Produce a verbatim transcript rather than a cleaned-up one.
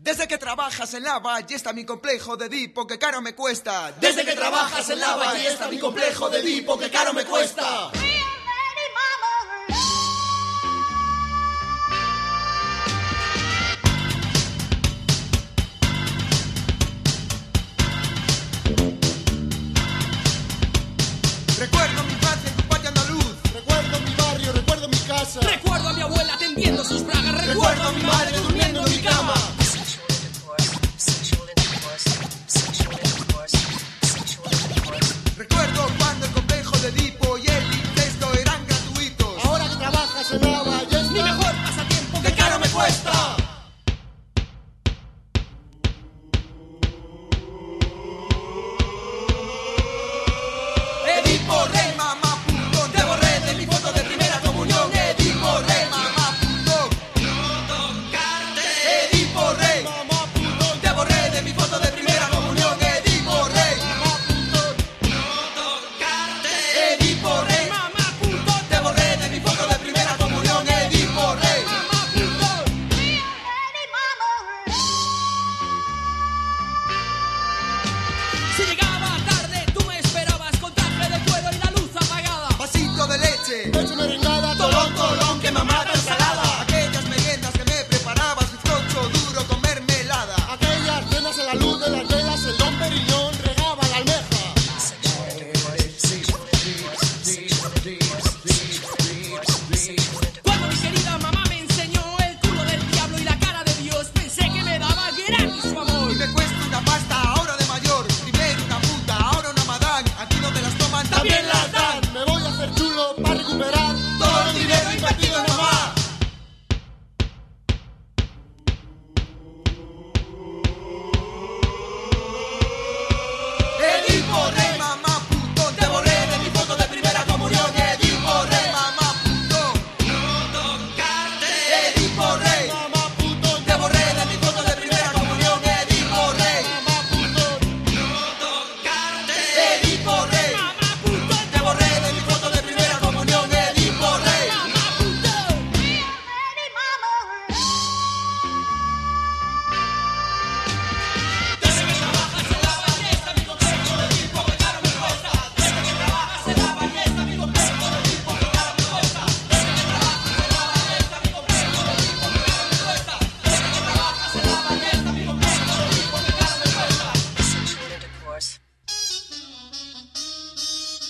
Desde que trabajas en la valle está mi complejo de Edipo, que caro me cuesta. Desde que trabajas en la valle está mi complejo de Edipo, que caro me cuesta.